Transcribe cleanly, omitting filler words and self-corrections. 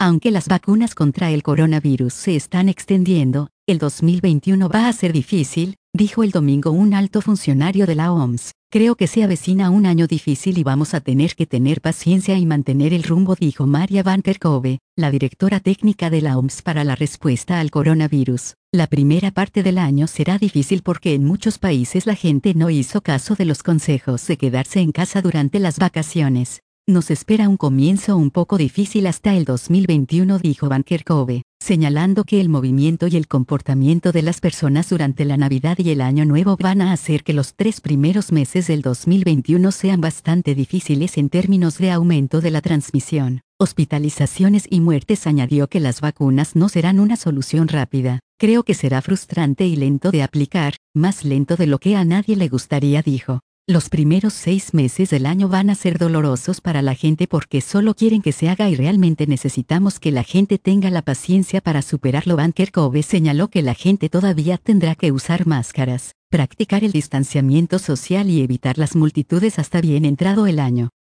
Aunque las vacunas contra el coronavirus se están extendiendo, el 2021 va a ser difícil, dijo el domingo un alto funcionario de la OMS. Creo que se avecina un año difícil y vamos a tener que tener paciencia y mantener el rumbo, dijo Maria Van Kerkhove, la directora técnica de la OMS para la respuesta al coronavirus. La primera parte del año será difícil porque en muchos países la gente no hizo caso de los consejos de quedarse en casa durante las vacaciones. Nos espera un comienzo un poco difícil hasta el 2021, dijo Van Kerkhove, señalando que el movimiento y el comportamiento de las personas durante la Navidad y el Año Nuevo van a hacer que los 3 primeros meses del 2021 sean bastante difíciles en términos de aumento de la transmisión, hospitalizaciones y muertes. Añadió que las vacunas no serán una solución rápida. Creo que será frustrante y lento de aplicar, más lento de lo que a nadie le gustaría, dijo. Los primeros 6 meses del año van a ser dolorosos para la gente porque solo quieren que se haga y realmente necesitamos que la gente tenga la paciencia para superarlo. Van Kerkhove señaló que la gente todavía tendrá que usar máscaras, practicar el distanciamiento social y evitar las multitudes hasta bien entrado el año.